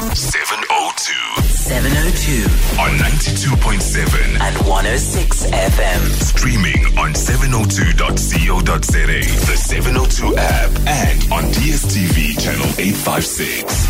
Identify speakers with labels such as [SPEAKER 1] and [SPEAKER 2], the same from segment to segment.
[SPEAKER 1] 702.
[SPEAKER 2] 702
[SPEAKER 1] On 92.7
[SPEAKER 2] and 106 FM.
[SPEAKER 1] Streaming on 702.co.za, the 702 app, and on DSTV channel 856.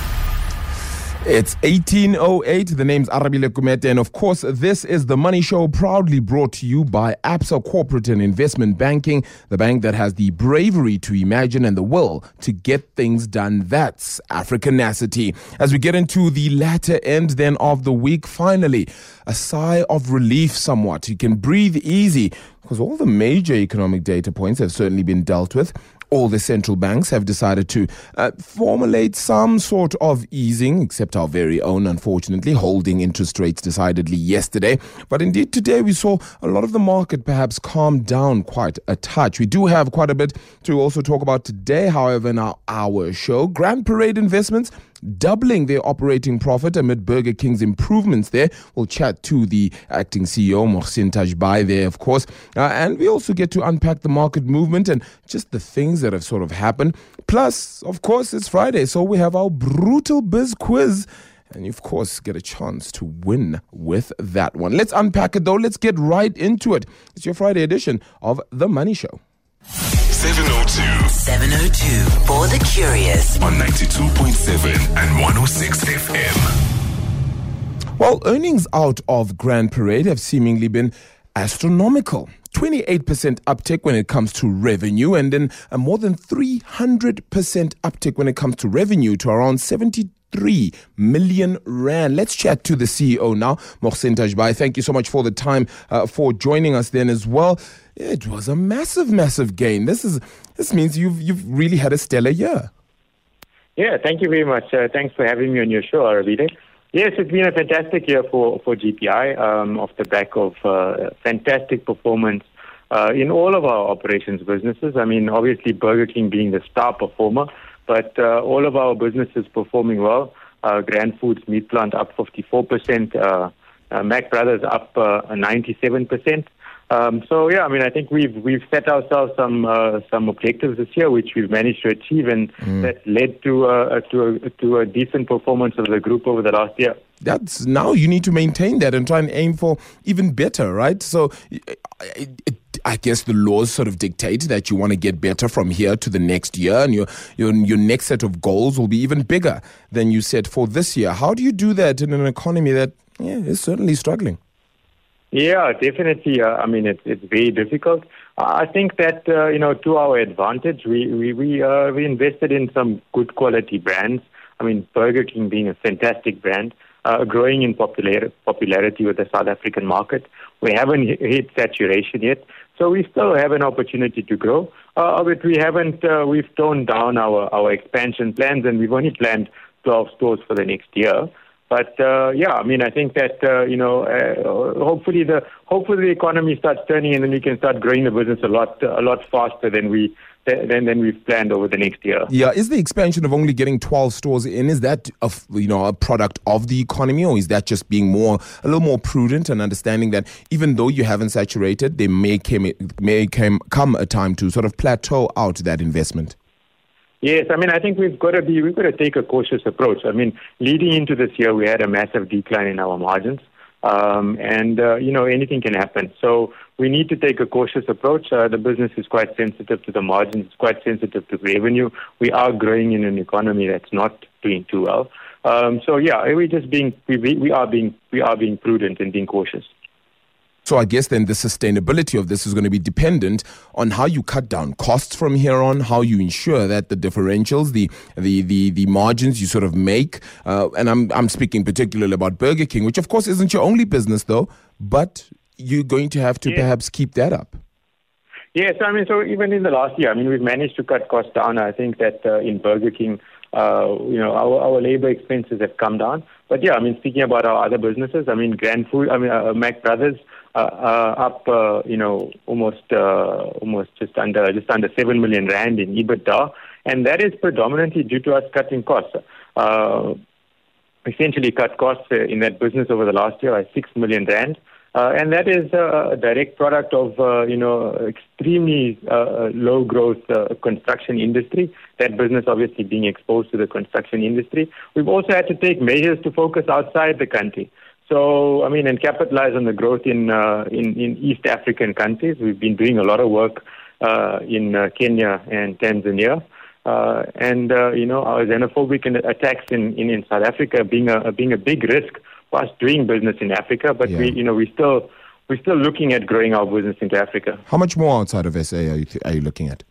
[SPEAKER 3] It's 1808. The name's Arabile Kumete, and of course, this is the Money Show, proudly brought to you by Absa Corporate and Investment Banking, the bank that has the bravery to imagine and the will to get things done. That's Africanacity. As we get into the latter end then of the week, finally, a sigh of relief somewhat. You can breathe easy because all the major economic data points have certainly been dealt with. All the central banks have decided to formulate some sort of easing, except our very own, unfortunately, holding interest rates decidedly yesterday. But indeed, today we saw a lot of the market perhaps calm down quite a touch. We do have quite a bit to also talk about today, however, in our show. Grand Parade Investments doubling their operating profit amid Burger King's improvements there. We'll chat to the acting CEO, Mohsin Tajbai, there, of course. And we also get to unpack the market movement and just the things that have sort of happened. Plus, of course, it's Friday, so we have our Brutal Biz quiz. And you, of course, get a chance to win with that one. Let's unpack it, though. Let's get right into it. It's your Friday edition of The Money Show.
[SPEAKER 1] 702
[SPEAKER 2] 702 for the curious.
[SPEAKER 1] on 92.7 and 106 FM.
[SPEAKER 3] Well, earnings out of Grand Parade have seemingly been astronomical. 28% uptick when it comes to revenue, and then a more than 300% uptick when it comes to revenue to around 73 million rand. Let's chat to the CEO now, Mohsin Tajbai. Thank you so much for the time, for joining us then as well. It was a massive, massive gain. This means you've really had a stellar year.
[SPEAKER 4] Yeah, thank you very much. Thanks for having me on your show, Arabide. Yes, it's been a fantastic year for GPI, off the back of fantastic performance in all of our operations businesses. I mean, obviously Burger King being the star performer, but all of our businesses performing well. Grand Foods Meat Plant up 54%, Mac Brothers up 97%. So yeah, I mean, I think we've set ourselves some objectives this year, which we've managed to achieve, and that led to a decent performance of the group over the last year.
[SPEAKER 3] That's now you need to maintain that and try and aim for even better, right? So I guess the laws sort of dictate that you want to get better from here to the next year, and your next set of goals will be even bigger than you set for this year. How do you do that in an economy that is certainly struggling?
[SPEAKER 4] Yeah, definitely. I mean, it's very difficult. I think that to our advantage, we invested in some good quality brands. I mean, Burger King being a fantastic brand, growing in popularity with the South African market. We haven't hit saturation yet, so we still have an opportunity to grow. But we haven't. We've toned down our expansion plans, and we've only planned 12 stores for the next year. But yeah, I mean, I think that hopefully the economy starts turning, and then we can start growing the business a lot faster than we've planned over the next year.
[SPEAKER 3] Yeah, is the expansion of only getting 12 stores in, is that a product of the economy, or is that just being a little more prudent and understanding that even though you haven't saturated, there may come a time to sort of plateau out that investment?
[SPEAKER 4] Yes, I mean, I think we've got to take a cautious approach. I mean, leading into this year, we had a massive decline in our margins, and anything can happen. So we need to take a cautious approach. The business is quite sensitive to the margins, it's quite sensitive to revenue. We are growing in an economy that's not doing too well. So yeah, we are being prudent and being cautious.
[SPEAKER 3] So I guess then the sustainability of this is going to be dependent on how you cut down costs from here on, how you ensure that the differentials, the margins you sort of make, and I'm speaking particularly about Burger King, which of course isn't your only business though, but you're going to have to perhaps keep that up.
[SPEAKER 4] Yes, I mean, so even in the last year, I mean, we've managed to cut costs down. I think that in Burger King, our labor expenses have come down. But yeah, I mean, speaking about our other businesses, I mean, Mac Brothers up, almost just under 7 million rand in EBITDA, and that is predominantly due to us cutting costs. Essentially, cut costs in that business over the last year by 6 million rand. And that is a direct product of, extremely low growth construction industry. That business obviously being exposed to the construction industry. We've also had to take measures to focus outside the country. So, and capitalize on the growth in East African countries. We've been doing a lot of work in Kenya and Tanzania. Our xenophobic attacks in South Africa being a big risk for us doing business in Africa, but we're still looking at growing our business into Africa.
[SPEAKER 3] How much more outside of SA are you looking at?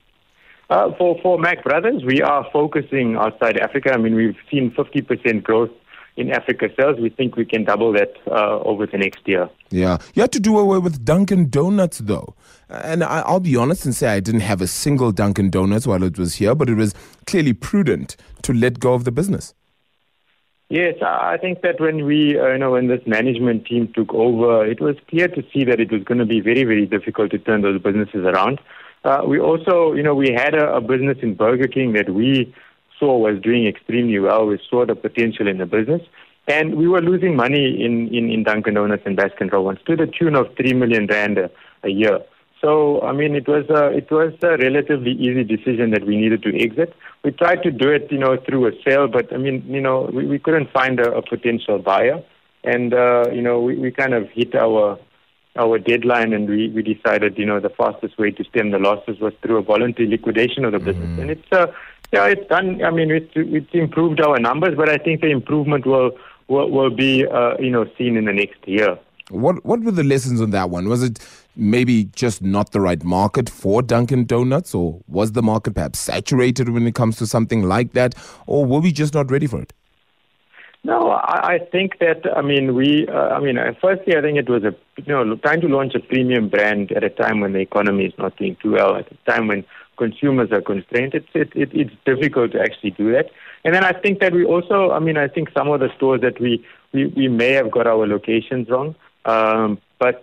[SPEAKER 4] For Mac Brothers, we are focusing outside Africa. We've seen 50% growth in Africa sales. We think we can double that over the next year.
[SPEAKER 3] Yeah. You had to do away with Dunkin' Donuts, though. And I'll be honest and say I didn't have a single Dunkin' Donuts while it was here, but it was clearly prudent to let go of the business.
[SPEAKER 4] Yes, I think that when when this management team took over, it was clear to see that it was going to be very, very difficult to turn those businesses around. We also, we had a business in Burger King that we saw was doing extremely well. We saw the potential in the business. And we were losing money in Dunkin' Donuts and Baskin Robbins to the tune of 3 million rand a year. So, it was a relatively easy decision that we needed to exit. We tried to do it, through a sale, but, we couldn't find a potential buyer. And, we kind of hit our deadline, and we decided, the fastest way to stem the losses was through a voluntary liquidation of the business. And it's done. It's improved our numbers, but I think the improvement will be, seen in the next year.
[SPEAKER 3] What were the lessons on that one? Was it maybe just not the right market for Dunkin' Donuts, or was the market perhaps saturated when it comes to something like that, or were we just not ready for it?
[SPEAKER 4] No, I think that, firstly, I think it was trying to launch a premium brand at a time when the economy is not doing too well, at a time when consumers are constrained. It's difficult to actually do that. And then I think that we also, I think some of the stores that we may have got our locations wrong. But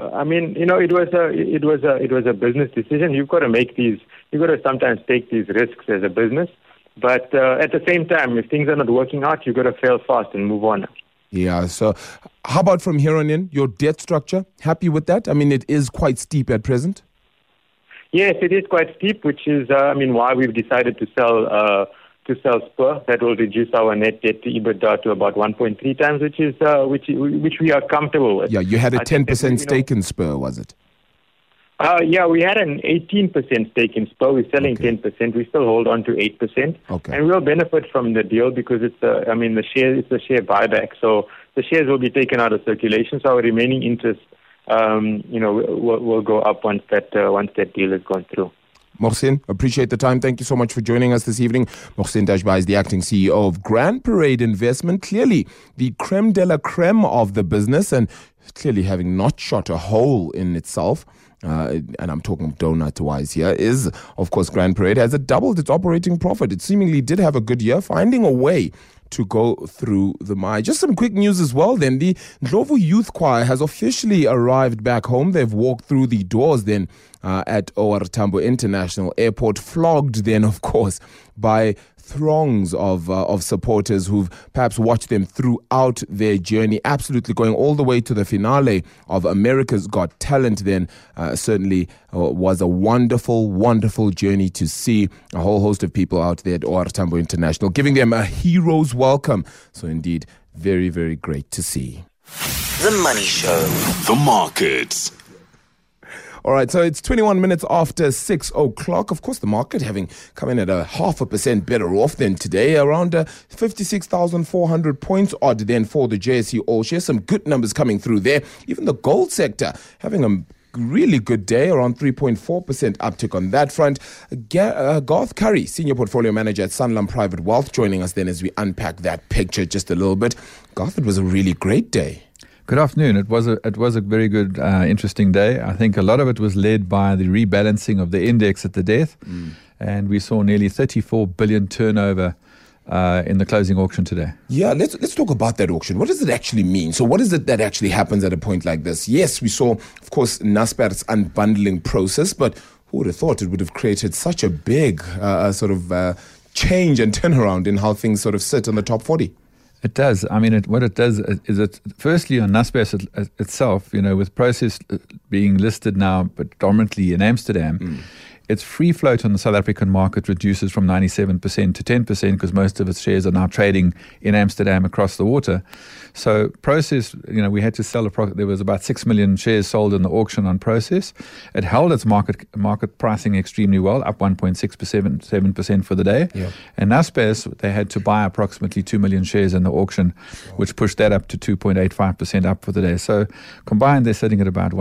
[SPEAKER 4] it was a business decision. You've got to sometimes take these risks as a business. But at the same time, if things are not working out, you've got to fail fast and move on.
[SPEAKER 3] Yeah, so how about from here on in, your debt structure? Happy with that? It is quite steep at present.
[SPEAKER 4] Yes, it is quite steep, which is, why we've decided to sell Spur. That will reduce our net debt to EBITDA to about 1.3 times, which we are comfortable with.
[SPEAKER 3] Yeah, you had a 10% stake in Spur, was it?
[SPEAKER 4] We had an 18% stake in Spur. We're selling 10%. We still hold on to 8%. Okay. And we'll benefit from the deal because it's a share buyback. So the shares will be taken out of circulation. So our remaining interest, will go up once that deal has gone through.
[SPEAKER 3] Mohsin, appreciate the time. Thank you so much for joining us this evening. Mohsin Dashba is the acting CEO of Grand Parade Investment. Clearly the creme de la creme of the business, and clearly having not shot a hole in itself. And I'm talking donut-wise here, is, of course, Grand Parade has doubled its operating profit. It seemingly did have a good year, finding a way to go through the mire. Just some quick news as well then. The Ndlovu Youth Choir has officially arrived back home. They've walked through the doors then at OR Tambo International Airport, flogged then, of course, by throngs of supporters who've perhaps watched them throughout their journey, absolutely going all the way to the finale of America's Got Talent then. Certainly was a wonderful, wonderful journey to see a whole host of people out there at OR Tambo International, giving them a hero's welcome. So indeed, very, very great to see.
[SPEAKER 2] The Money Show.
[SPEAKER 1] The markets.
[SPEAKER 3] All right, so it's 21 minutes after 6 o'clock. Of course, the market having come in at 0.5% better off than today, around 56,400 points odd then for the JSE All Share. Some good numbers coming through there. Even the gold sector having a really good day, around 3.4% uptick on that front. Garth Curry, Senior Portfolio Manager at Sanlam Private Wealth, joining us then as we unpack that picture just a little bit. Garth, it was a really great day.
[SPEAKER 5] Good afternoon. It was a very good, interesting day. I think a lot of it was led by the rebalancing of the index at the death, and we saw nearly 34 billion turnover in the closing auction today. Yeah,
[SPEAKER 3] let's talk about that auction. What does it actually mean? So what is it that actually happens at a point like this? Yes, we saw, of course, Naspers' unbundling process, but who would have thought it would have created such a big change and turnaround in how things sort of sit on the top 40?
[SPEAKER 5] It does. I mean, what it does is it, firstly, on Naspers itself, with Prosus being listed now predominantly in Amsterdam, its free float on the South African market reduces from 97% to 10% because most of its shares are now trading in Amsterdam across the water. So Prosus, we had to sell there was about 6 million shares sold in the auction on Prosus. It held its market pricing extremely well, up 1.67% for the day. Yep. And Naspers, they had to buy approximately 2 million shares in the auction, which pushed that up to 2.85% up for the day. So combined, they're sitting at about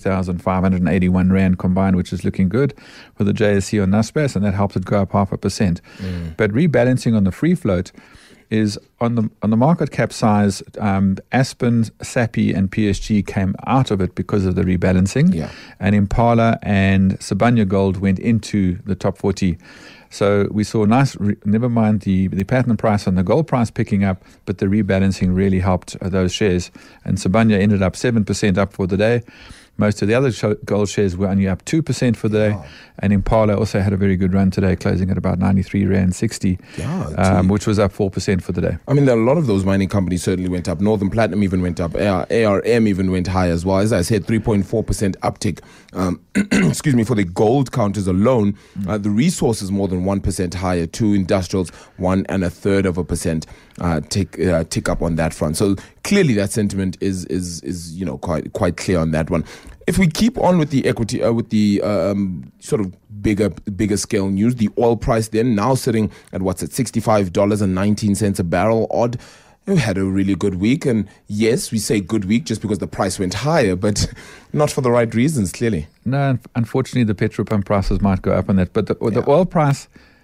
[SPEAKER 5] 3,581 Rand combined, which is looking good for the JSE on Naspers, and that helped it go up 0.5%. But rebalancing on the free float is on the market cap size. Aspen, Sappi, and PSG came out of it because of the rebalancing, and Impala and Sibanye Gold went into the top 40. So we saw never mind the platinum price and the gold price picking up, but the rebalancing really helped those shares. And Sibanye ended up 7% up for the day. Most of the other gold shares were only up 2% for the day. And Impala also had a very good run today, closing at about 93 Rand 60, which was up 4% for the day.
[SPEAKER 3] I mean, a lot of those mining companies certainly went up. Northern Platinum even went up. ARM even went high as well. As I said, 3.4% uptick. Excuse me, for the gold counters alone, the resources more than 1% higher. Two industrials, 1.33% tick up on that front. So clearly that sentiment is quite clear on that one. If we keep on with the equity, with the sort of bigger scale news, the oil price then now sitting at $65.19 a barrel odd. We had a really good week, and yes, we say good week just because the price went higher, but not for the right reasons, clearly.
[SPEAKER 5] No, unfortunately, the petrol pump prices might go up on that, but the oil price,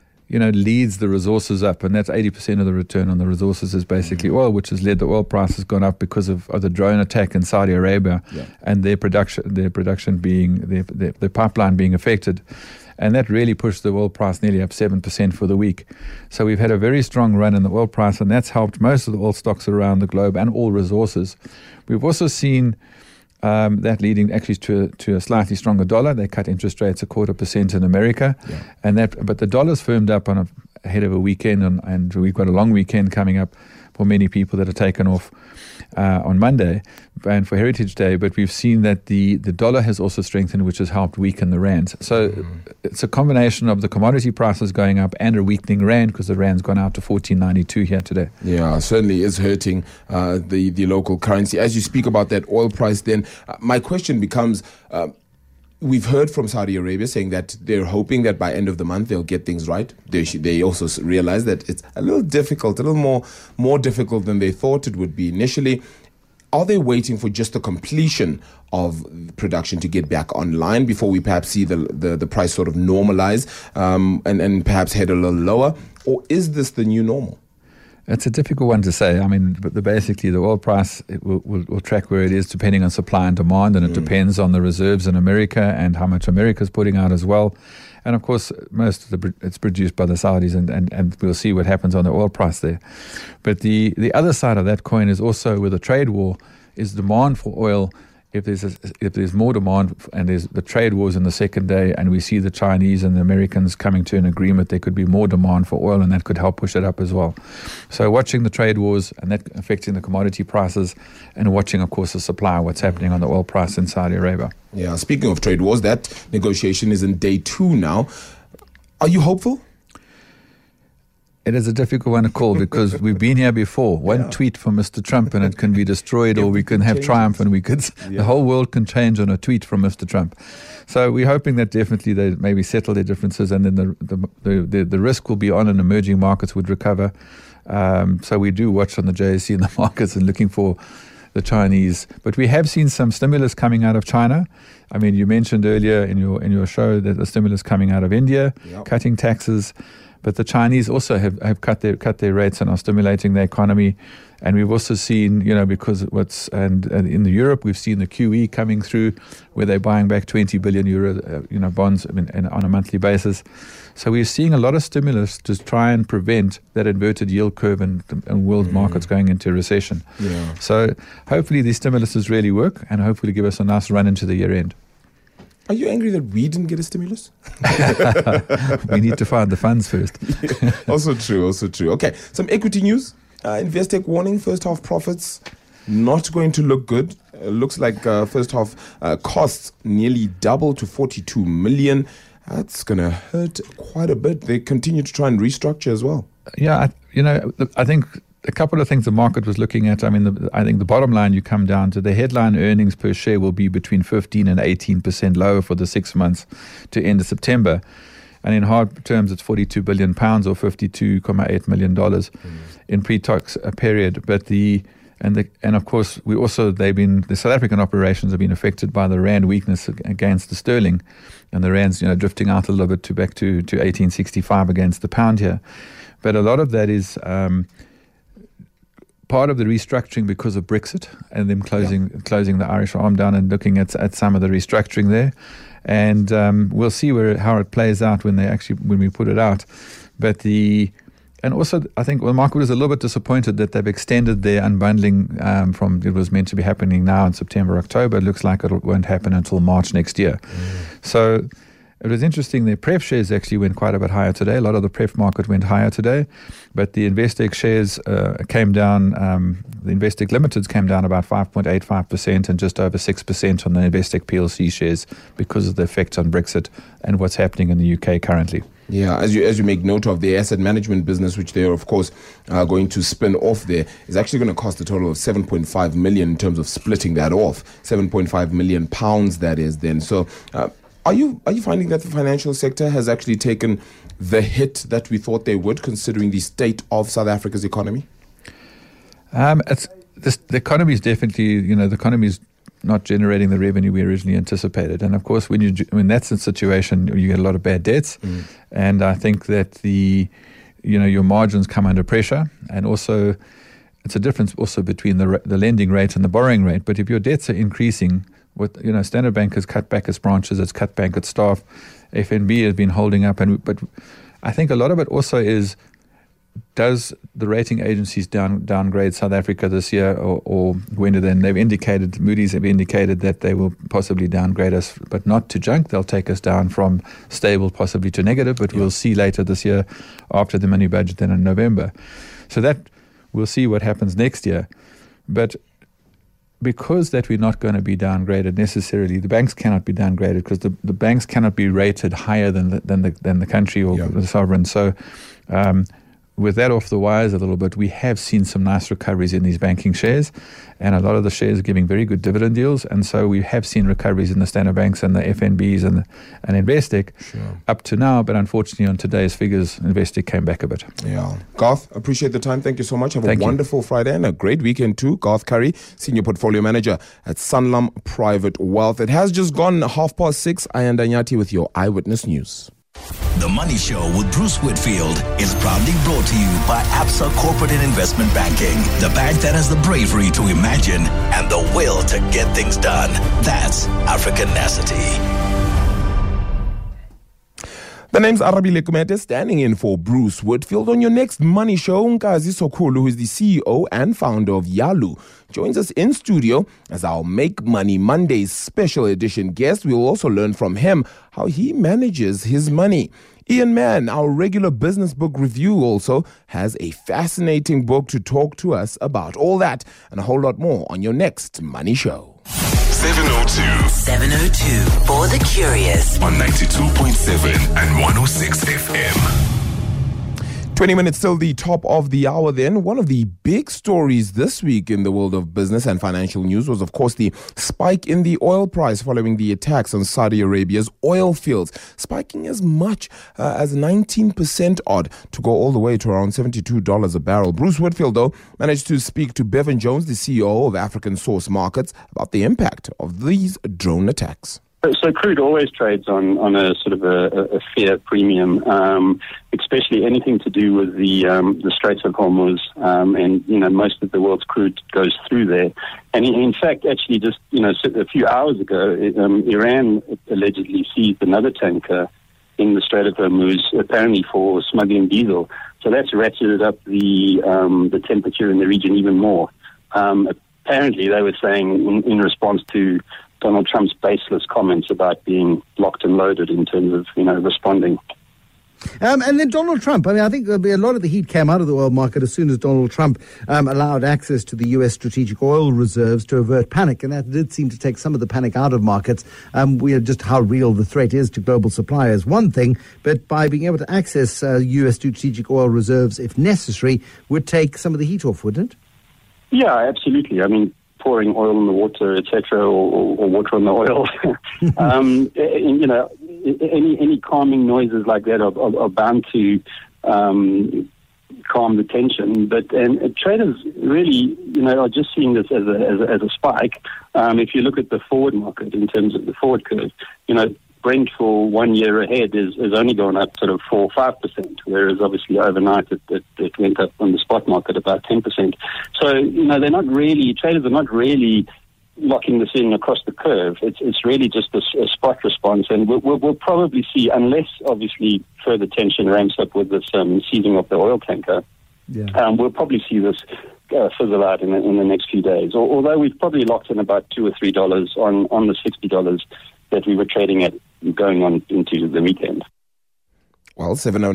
[SPEAKER 5] leads the resources up, and that's 80% of the return on the resources is basically oil, which has led the oil price has gone up because of the drone attack in Saudi Arabia and their production being their pipeline being affected. And that really pushed the oil price nearly up 7% for the week. So we've had a very strong run in the oil price, and that's helped most of the oil stocks around the globe and all resources. We've also seen that leading actually to a slightly stronger dollar. They cut interest rates 0.25% in America, but the dollar's firmed up ahead of a weekend, and we've got a long weekend coming up for many people that are taken off on Monday and for Heritage Day. But we've seen that the dollar has also strengthened, which has helped weaken the rand. So it's a combination of the commodity prices going up and a weakening rand, because the rand's gone out to 14.92 here today.
[SPEAKER 3] Yeah, certainly is hurting the local currency. As you speak about that oil price, then my question becomes, we've heard from Saudi Arabia saying that they're hoping that by end of the month they'll get things right. They also realize that it's a little difficult, a little more difficult than they thought it would be initially. Are they waiting for just the completion of production to get back online before we perhaps see the price sort of normalize and perhaps head a little lower? Or is this the new normal?
[SPEAKER 5] It's a difficult one to say. I mean, but basically the oil price will track where it is depending on supply and demand, and it depends on the reserves in America and how much America's putting out as well. And of course, most of it's produced by the Saudis, and we'll see what happens on the oil price there. But the other side of that coin is also with the trade war is demand for oil. If there's more demand and there's the trade wars in the second day, and we see the Chinese and the Americans coming to an agreement, there could be more demand for oil, and that could help push it up as well. So watching the trade wars and that affecting the commodity prices, and watching, of course, the supply, what's happening on the oil price in Saudi Arabia.
[SPEAKER 3] Yeah, speaking of trade wars, that negotiation is in day 2 now. Are you hopeful?
[SPEAKER 5] It is a difficult one to call because we've been here before. One tweet from Mr. Trump and it can be destroyed, or we can have triumph, and the whole world can change on a tweet from Mr. Trump. So we're hoping that definitely they maybe settle their differences, and then the risk will be on, and emerging markets would recover. So we do watch on the JSE and the markets and looking for the Chinese. But we have seen some stimulus coming out of China. I mean, you mentioned earlier in your show that the stimulus coming out of India, cutting taxes. But the Chinese also have cut their rates and are stimulating the economy. And we've also seen, because and in Europe, we've seen the QE coming through, where they're buying back 20 billion euro, bonds on a monthly basis. So we're seeing a lot of stimulus to try and prevent that inverted yield curve and world markets going into a recession. Yeah. So hopefully these stimuluses really work, and hopefully give us a nice run into the year end.
[SPEAKER 3] Are you angry that we didn't get a stimulus?
[SPEAKER 5] We need to find the funds first.
[SPEAKER 3] Also true. Okay, some equity news. Investec warning first half profits not going to look good. Looks like first half costs nearly double to 42 million. That's going to hurt quite a bit. They continue to try and restructure as well.
[SPEAKER 5] Yeah, I think a couple of things the market was looking at. I mean, I think the bottom line you come down to, the headline earnings per share will be between 15 and 18% lower for the 6 months to end of September. And in hard terms, it's 42 billion pounds or $52.8 million in pre-tax period. But and of course, the South African operations have been affected by the rand weakness against the sterling, and the rand's drifting out a little bit back to 1865 against the pound here. But a lot of that is part of the restructuring because of Brexit and them closing the Irish arm down and looking at some of the restructuring there. And we'll see how it plays out when we put it out. And also, I think the market was a little bit disappointed that they've extended their unbundling from it was meant to be happening now in September, October. It looks like it won't happen until March next year. So it was interesting. Their pref shares actually went quite a bit higher today. A lot of the pref market went higher today. But the Investec shares came down. The Investec Limiteds came down about 5.85% and just over 6% on the Investec PLC shares because of the effect on Brexit and what's happening in the UK currently.
[SPEAKER 3] Yeah, as you make note of, the asset management business, which they're of course going to spin off there, is actually going to cost a total of 7.5 million in terms of splitting that off. 7.5 million pounds, that is then. So are you finding that the financial sector has actually taken the hit that we thought they would, considering the state of South Africa's economy?
[SPEAKER 5] The economy is definitely, the economy is not generating the revenue we originally anticipated. And of course, when that's the situation, you get a lot of bad debts. And I think that your margins come under pressure. And also, it's a difference also between the lending rate and the borrowing rate. But if your debts are increasing, Standard Bank has cut back its branches, it's cut back its staff. FNB has been holding up. But I think a lot of it also is, does the rating agencies downgrade South Africa this year, or when do then? Moody's have indicated that they will possibly downgrade us, but not to junk. They'll take us down from stable possibly to negative, but we'll see later this year after the mini budget then in November. So that we'll see what happens next year. But because that we're not going to be downgraded necessarily, the banks cannot be downgraded because the banks cannot be rated higher than the country or the sovereign. So with that off the wires a little bit, we have seen some nice recoveries in these banking shares, and a lot of the shares are giving very good dividend deals, and so we have seen recoveries in the Standard Banks and the FNBs and Investec up to now, but unfortunately on today's figures, Investec came back a bit.
[SPEAKER 3] Yeah. Garth, appreciate the time. Thank you so much. Have a wonderful Friday and a great weekend too. Garth Curry, Senior Portfolio Manager at Sanlam Private Wealth. It has just gone 6:30. Ayanda Nyati with your Eyewitness News.
[SPEAKER 2] The Money Show with Bruce Whitfield is proudly brought to you by Absa Corporate and Investment Banking, the bank that has the bravery to imagine and the will to get things done. That's Africanacity.
[SPEAKER 3] The name's Arabile Kumete, standing in for Bruce Whitfield. On your next Money Show, Nkazi Sokolo, who is the CEO and founder of Yalu, joins us in studio as our Make Money Mondays special edition guest. We will also learn from him how he manages his money. Ian Mann, our regular business book review, also has a fascinating book to talk to us about. All that and a whole lot more on your next Money Show.
[SPEAKER 1] 702.
[SPEAKER 2] 702 for the curious.
[SPEAKER 1] On 92.7 and 106 FM.
[SPEAKER 3] 20 minutes till the top of the hour then. One of the big stories this week in the world of business and financial news was, of course, the spike in the oil price following the attacks on Saudi Arabia's oil fields, spiking as much as 19% odd to go all the way to around $72 a barrel. Bruce Whitfield, though, managed to speak to Bevan Jones, the CEO of African Source Markets, about the impact of these drone attacks.
[SPEAKER 6] So crude always trades on a sort of a fair premium, especially anything to do with the Straits of Hormuz, and most of the world's crude goes through there. And in fact, actually, just a few hours ago, Iran allegedly seized another tanker in the Strait of Hormuz, apparently for smuggling diesel. So that's ratcheted up the temperature in the region even more. Apparently, they were saying in response to Donald Trump's baseless comments about being locked and loaded in terms of, responding.
[SPEAKER 7] And then Donald Trump. I mean, I think a lot of the heat came out of the oil market as soon as Donald Trump allowed access to the U.S. strategic oil reserves to avert panic. And that did seem to take some of the panic out of markets. Just how real the threat is to global supply is one thing, but by being able to access U.S. strategic oil reserves, if necessary, would take some of the heat off, wouldn't it?
[SPEAKER 6] Yeah, absolutely. I mean, pouring oil in the water, etc., or water on the oil. Any calming noises like that are bound to calm the tension. But traders really, are just seeing this as a spike. If you look at the forward market in terms of the forward curve, Brent for 1 year ahead is only gone up sort of 4 or 5%, whereas obviously overnight it went up on the spot market about 10%. So, traders are not really locking this in across the curve. It's really just a spot response, and we'll probably see, unless obviously further tension ramps up with this seizing of the oil tanker, we'll probably see this fizzle out in the next few days. Although we've probably locked in about $2 or $3 on the $60 that we were trading at going on into the weekend.
[SPEAKER 3] Well,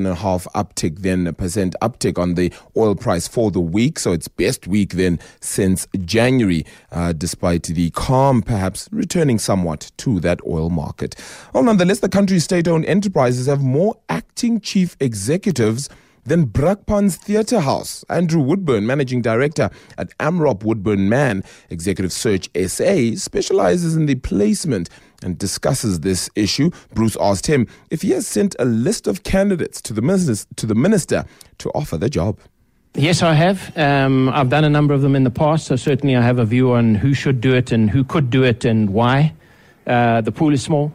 [SPEAKER 3] 7.5% uptick on the oil price for the week. So it's best week then since January, despite the calm perhaps returning somewhat to that oil market. Well, nonetheless, the country's state-owned enterprises have more acting chief executives than Brakpan's Theatre House. Andrew Woodburn, Managing Director at Amrop Woodburn Mann Executive Search SA, specializes in the placement and discusses this issue. Bruce asked him if he has sent a list of candidates to the minister to offer the job.
[SPEAKER 8] Yes, I have. I've done a number of them in the past, so certainly I have a view on who should do it and who could do it and why. The pool is small,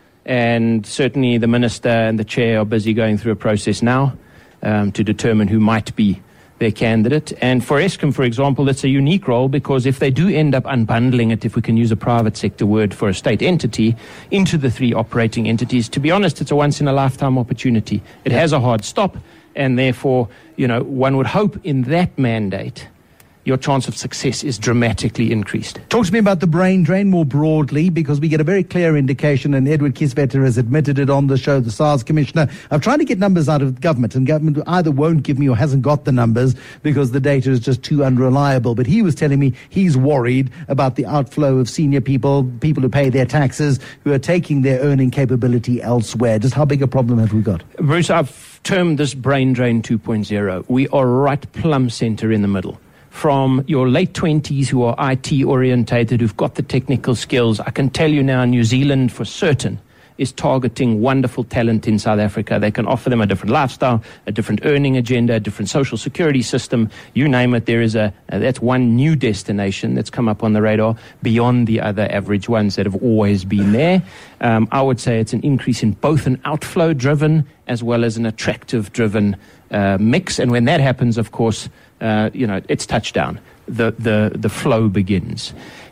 [SPEAKER 8] and certainly the minister and the chair are busy going through a process now to determine who might be their candidate. And for Eskom, for example, it's a unique role because if they do end up unbundling it, if we can use a private sector word for a state entity, into the three operating entities, to be honest, it's a once-in-a-lifetime opportunity. It has a hard stop, and therefore, one would hope in that mandate your chance of success is dramatically increased.
[SPEAKER 7] Talk to me about the brain drain more broadly, because we get a very clear indication, and Edward Kieswetter has admitted it on the show, the SARS Commissioner. I've tried to get numbers out of government, and government either won't give me or hasn't got the numbers because the data is just too unreliable. But he was telling me he's worried about the outflow of senior people who pay their taxes, who are taking their earning capability elsewhere. Just how big a problem have we got?
[SPEAKER 8] Bruce, I've termed this brain drain 2.0. We are right plumb center in the middle. From your late 20s who are IT orientated, who've got the technical skills. I can tell you now New Zealand for certain is targeting wonderful talent in South Africa. They can offer them a different lifestyle, a different earning agenda, a different social security system. You name it, there is that's one new destination that's come up on the radar beyond the other average ones that have always been there. I would say it's an increase in both an outflow-driven as well as an attractive-driven mix. And when that happens, of course, it's touchdown. The flow begins.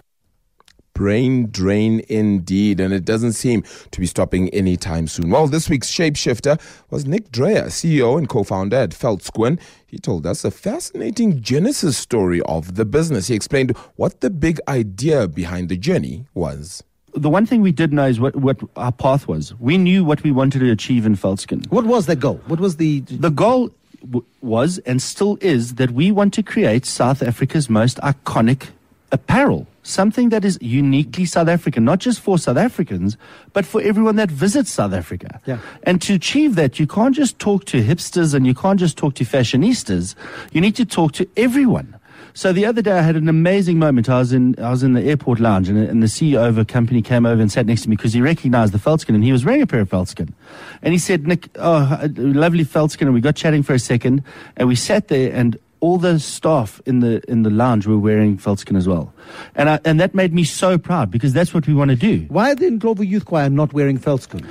[SPEAKER 3] Brain drain indeed, and it doesn't seem to be stopping anytime soon. Well, this week's shapeshifter was Nick Dreyer, CEO and co-founder at Veldsquin. He told us a fascinating genesis story of the business. He explained what the big idea behind the journey was.
[SPEAKER 9] The one thing we did know is what our path was. We knew what we wanted to achieve in Veldsquin.
[SPEAKER 7] What was the goal? What was the
[SPEAKER 9] goal? Was and still is that we want to create South Africa's most iconic apparel, something that is uniquely South African, not just for South Africans, but for everyone that visits South Africa.
[SPEAKER 7] Yeah.
[SPEAKER 9] And to achieve that, you can't just talk to hipsters and you can't just talk to fashionistas. You need to talk to everyone. So the other day I had an amazing moment. I was in the airport lounge, and the CEO of a company came over and sat next to me because he recognized the Veldsquin, and he was wearing a pair of Veldsquin. And he said, "Nick, lovely Veldsquin." And we got chatting for a second, and we sat there, and all the staff in the lounge were wearing Veldsquin as well. And that made me so proud, because that's what we want to do.
[SPEAKER 7] Why are the Ndlovu Youth Choir not wearing Veldsquin?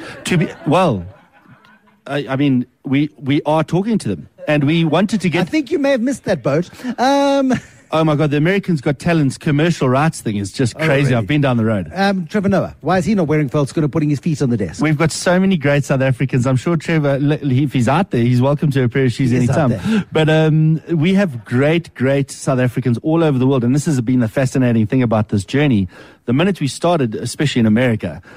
[SPEAKER 9] We are talking to them. And we wanted to get...
[SPEAKER 7] I think you may have missed that boat.
[SPEAKER 9] Oh, my God, the Americans Got Talent's commercial rights thing is just crazy.
[SPEAKER 7] Really?
[SPEAKER 9] I've been down the road.
[SPEAKER 7] Trevor Noah, why is he not wearing Veldsquin and putting his feet on the desk?
[SPEAKER 9] We've got so many great South Africans. I'm sure Trevor, if he's out there, he's welcome to a pair of shoes anytime. But we have great South Africans all over the world. And this has been the fascinating thing about this journey. The minute we started, especially in America,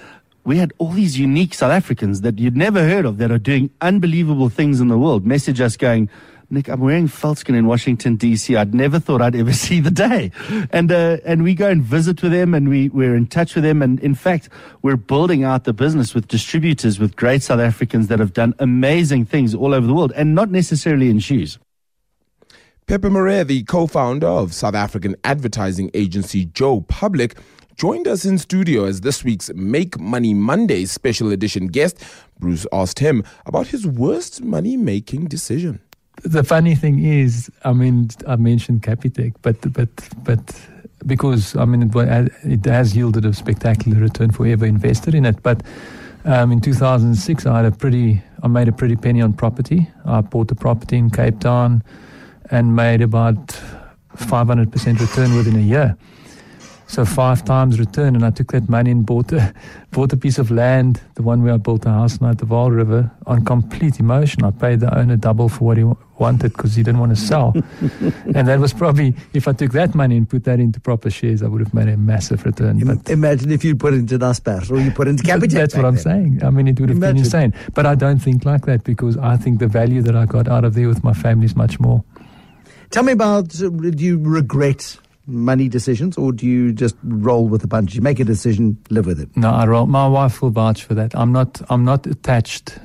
[SPEAKER 9] we had all these unique South Africans that you'd never heard of that are doing unbelievable things in the world message us going, Nick, I'm wearing Feltskin in Washington, D.C. I'd never thought I'd ever see the day. And we go and visit with them, and we're in touch with them. And in fact, we're building out the business with distributors, with great South Africans that have done amazing things all over the world, and not necessarily in shoes.
[SPEAKER 3] Pepe Morais, the co-founder of South African advertising agency Joe Public, joined us in studio as this week's Make Money Monday special edition guest. Bruce asked him about his worst money-making decision.
[SPEAKER 10] The funny thing is, I mean, I mentioned Capitec, but because, I mean, it has yielded a spectacular return for whoever invested in it. But in 2006, I made a pretty penny on property. I bought a property in Cape Town and made about 500% return within a year. So 5 times return, and I took that money and bought a piece of land, the one where I built a house now at the Vaal River, on complete emotion. I paid the owner double for what he wanted because he didn't want to sell. And that was probably, if I took that money and put that into proper shares, I would have made a massive return. But
[SPEAKER 7] imagine if you put it into Naspers or you put it into Capitec.
[SPEAKER 10] That's what I'm saying. I mean, it would have been insane. But I don't think like that, because I think the value that I got out of there with my family is much more.
[SPEAKER 7] Tell me about, do you regret money decisions, or do you just roll with the punch? You make a decision, live with it.
[SPEAKER 10] No, I roll. My wife will vouch for that. I'm not attached.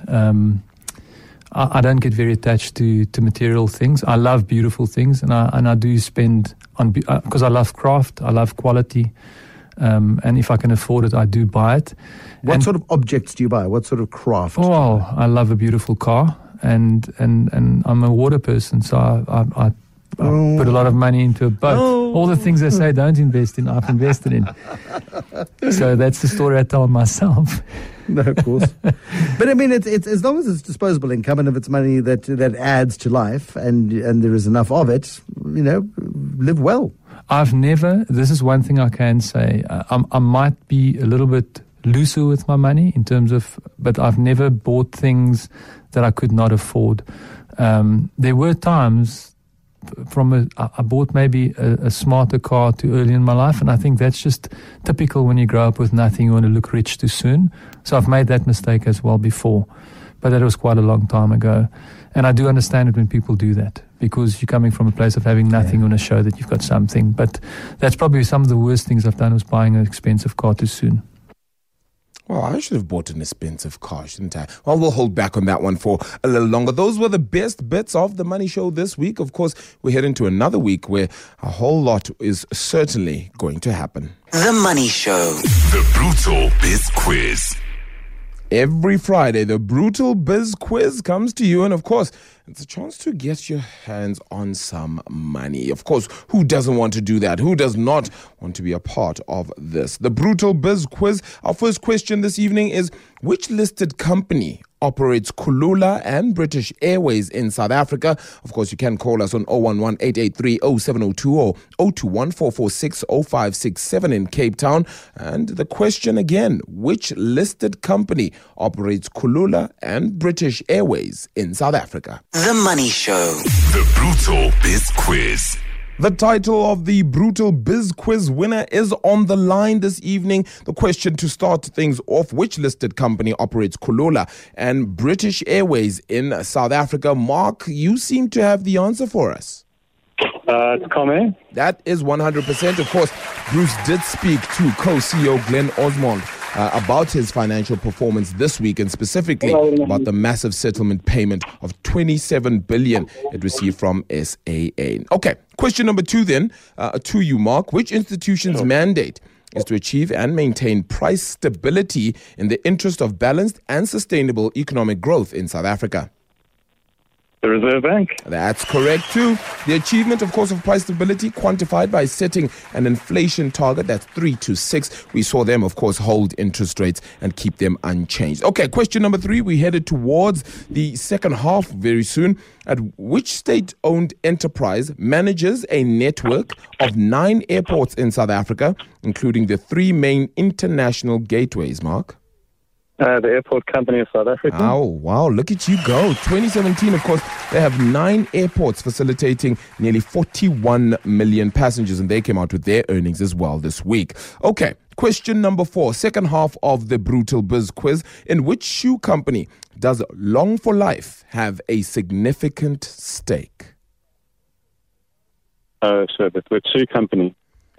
[SPEAKER 10] I don't get very attached to material things. I love beautiful things, and I do spend on because I love craft. I love quality, and if I can afford it, I do buy it.
[SPEAKER 7] What sort of objects do you buy? What sort of craft?
[SPEAKER 10] Oh, I love a beautiful car, and I'm a water person, so I put a lot of money into a boat. All the things they say don't invest in, I've invested in. So that's the story I tell myself.
[SPEAKER 7] No, of course. But I mean, it's as long as it's disposable income, and if it's money that adds to life, and there is enough of it, live well.
[SPEAKER 10] This is one thing I can say, I might be a little bit looser with my money in terms of, but I've never bought things that I could not afford. There were times I bought maybe a smarter car too early in my life, and I think that's just typical when you grow up with nothing. You want to look rich too soon. So I've made that mistake as well before, but that was quite a long time ago. And I do understand it when people do that, because you're coming from a place of having nothing. You want to show that you've got something. But that's probably some of the worst things I've done, was buying an expensive car too soon.
[SPEAKER 3] Well, I should have bought an expensive car, shouldn't I? Well, we'll hold back on that one for a little longer. Those were the best bits of the Money Show this week. Of course, we're heading to another week where a whole lot is certainly going to happen.
[SPEAKER 2] The Money Show.
[SPEAKER 1] The Brutal Biz Quiz.
[SPEAKER 3] Every Friday, the Brutal Biz Quiz comes to you, and of course, it's a chance to get your hands on some money. Of course, who doesn't want to do that? Who does not want to be a part of this? The Brutal Biz Quiz. Our first question this evening is, which listed company operates Kulula and British Airways in South Africa? Of course, you can call us on 011-883-0702 or 021-446-0567 in Cape Town. And the question again, which listed company operates Kulula and British Airways in South Africa?
[SPEAKER 2] The Money Show.
[SPEAKER 1] The Brutal Biz Quiz.
[SPEAKER 3] The title of the Brutal Biz Quiz winner is on the line this evening. The question to start things off, which listed company operates Kulula and British Airways in South Africa? Mark, you seem to have the answer for us.
[SPEAKER 6] It's Comair.
[SPEAKER 3] That is 100%. Of course, Bruce did speak to co-CEO Glenn Osmond about his financial performance this week, and specifically about the massive settlement payment of 27 billion it received from SAA. Okay, question number 2 then, to you, Mark. Which institution's mandate is to achieve and maintain price stability in the interest of balanced and sustainable economic growth in South Africa?
[SPEAKER 6] The Reserve Bank.
[SPEAKER 3] That's correct too. The achievement, of course, of price stability quantified by setting an inflation target that's 3 to 6. We saw them, of course, hold interest rates and keep them unchanged. Okay, question number 3. We headed towards the second half very soon. At which state-owned enterprise manages a network of 9 airports in South Africa, including the 3 main international gateways, Mark?
[SPEAKER 6] The Airport Company of South Africa.
[SPEAKER 3] Oh, wow. Look at you go. 2017, of course, they have 9 airports facilitating nearly 41 million passengers, and they came out with their earnings as well this week. Okay, question number 4, second half of the Brutal Biz quiz. In which shoe company does Long for Life have a significant stake?
[SPEAKER 6] So the shoe company.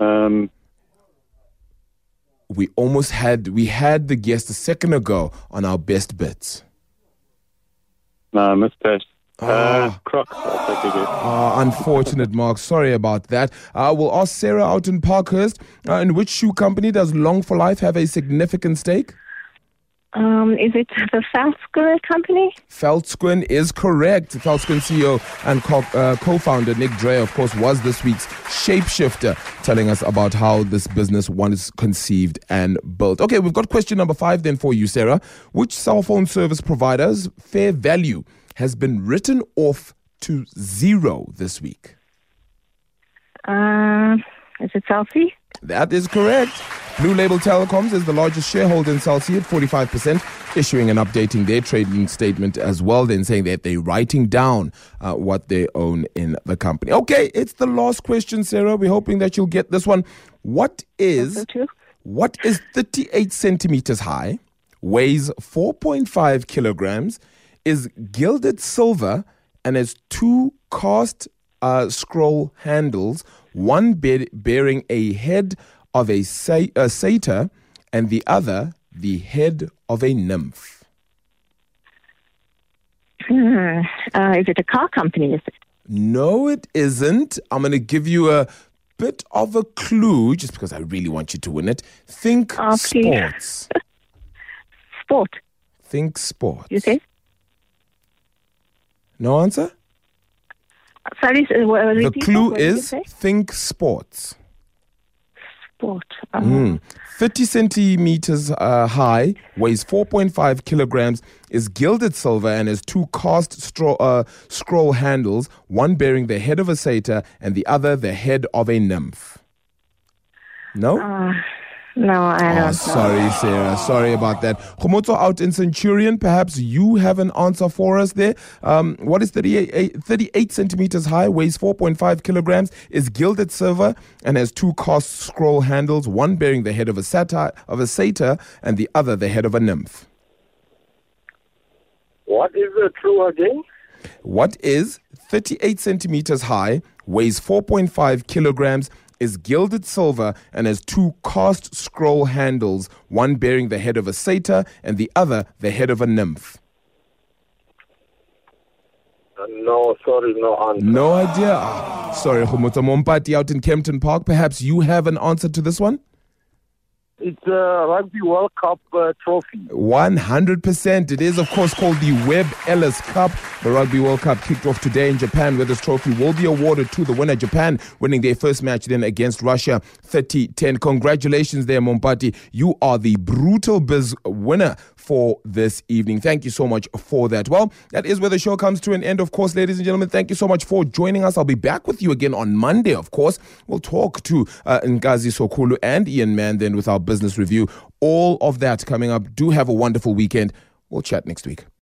[SPEAKER 3] We had the guest a second ago on our best bits.
[SPEAKER 6] No, I missed that.
[SPEAKER 3] Ah.
[SPEAKER 6] Crocs. I'll take a guess.
[SPEAKER 3] Unfortunate, Mark. Sorry about that. We'll ask Sarah out in Parkhurst. In which shoe company does Long for Life have a significant stake?
[SPEAKER 11] Is it the Veldsquin company?
[SPEAKER 3] Veldsquin is correct. Veldsquin CEO and co-founder Nick Dreyer, of course, was this week's shapeshifter, telling us about how this business was conceived and built. Okay, we've got question number 5 then for you, Sarah. Which cell phone service provider's fair value has been written off to 0 this week?
[SPEAKER 11] Is it Cell C?
[SPEAKER 3] That is correct. Blue Label Telecoms is the largest shareholder in Cell C at 45%, issuing and updating their trading statement as well, then saying that they're writing down what they own in the company. Okay, it's the last question, Sarah. We're hoping that you'll get this one. What is 38 centimeters high, weighs 4.5 kilograms, is gilded silver, and has 2 cast scroll handles, one bearing a head of a satyr and the other the head of a nymph?
[SPEAKER 11] Is it a car company, is it?
[SPEAKER 3] No, it isn't. I'm going to give you a bit of a clue just because I really want you to win it. Think sports.
[SPEAKER 11] Sport.
[SPEAKER 3] Think sports.
[SPEAKER 11] You say?
[SPEAKER 3] No answer?
[SPEAKER 11] Sorry,
[SPEAKER 3] the clue is think sports.
[SPEAKER 11] Sport.
[SPEAKER 3] 30 centimeters high, weighs 4.5 kilograms, is gilded silver, and has 2 cast scroll handles, one bearing the head of a satyr and the other the head of a nymph. No?
[SPEAKER 11] No, I don't know.
[SPEAKER 3] Sorry, Sarah. Sorry about that. Khomotso out in Centurion, perhaps you have an answer for us there. What is 38 centimeters high, weighs 4.5 kilograms, is gilded silver, and has 2 cast scroll handles, one bearing the head of a satyr and the other the head of a nymph?
[SPEAKER 12] What is the clue again?
[SPEAKER 3] What is 38 centimeters high, weighs 4.5 kilograms, is gilded silver, and has 2 cast scroll handles, one bearing the head of a satyr and the other the head of a nymph?
[SPEAKER 12] No, sorry, no answer.
[SPEAKER 3] No idea? Sorry, Khomotso Mompati out in Kempton Park. Perhaps you have an answer to this one?
[SPEAKER 12] It's a Rugby World Cup trophy.
[SPEAKER 3] 100%. It is, of course, called the Webb Ellis Cup. The Rugby World Cup kicked off today in Japan, where this trophy will be awarded to the winner, Japan, winning their first match then against Russia, 30-10. Congratulations there, Mompati. You are the Brutal Biz winner for this evening. Thank you so much for that. Well, that is where the show comes to an end, of course, ladies and gentlemen. Thank you so much for joining us. I'll be back with you again on Monday, of course. We'll talk to Nkazi Sokulu and Ian Mann then with our business review. All of that coming up. Do have a wonderful weekend. We'll chat next week.